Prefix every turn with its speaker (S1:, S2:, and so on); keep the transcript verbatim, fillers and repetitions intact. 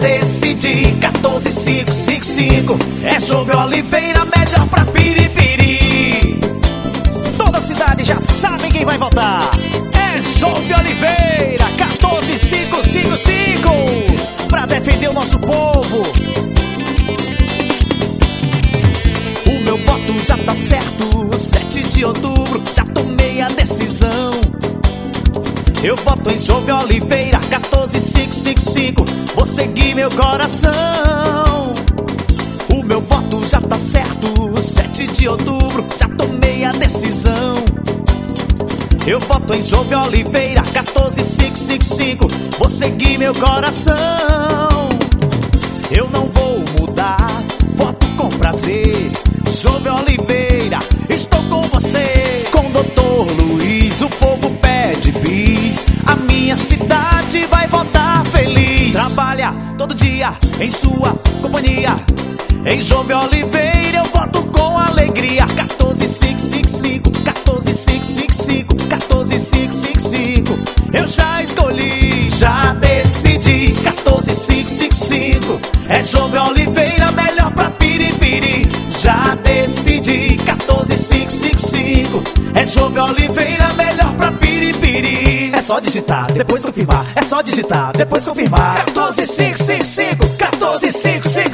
S1: decidi, quatorze cinco cinco cinco. É Jovem Oliveira, melhor pra Piripiri.
S2: Toda a cidade já sabe quem vai votar. É Jovem Oliveira, quatorze cinco cinco cinco, pra defender o nosso povo.
S1: O meu voto já tá certo, sete de outubro, já tomei a decisão. Eu voto em Jovem Oliveira, quatorze cinco cinco cinco, vou seguir meu coração. O meu voto já tá certo, sete de outubro, já tomei a decisão. Eu voto em Jovem Oliveira, quatorze cinco cinco cinco, vou seguir meu coração. Eu não vou mudar, voto com prazer. Jovem Oliveira, estou com você. Com doutor Luiz, o povo pede bis. A minha cidade vai votar feliz. Trabalha todo dia em sua companhia. Em Jovem Oliveira eu voto com alegria. quatorze cinco cinco cinco, quatorze cinco cinco cinco, quatorze cinco cinco cinco. Eu já escolhi, já decidi. quatorze cinco cinco cinco. É Jovem Oliveira, melhor pra Piripiri. Já decidi, quatorze cinco cinco cinco. É Jovem Oliveira, melhor pra Piripiri. É só digitar, depois confirmar. É só digitar, depois confirmar. quatorze cinco cinco cinco, quatorze cinco cinco.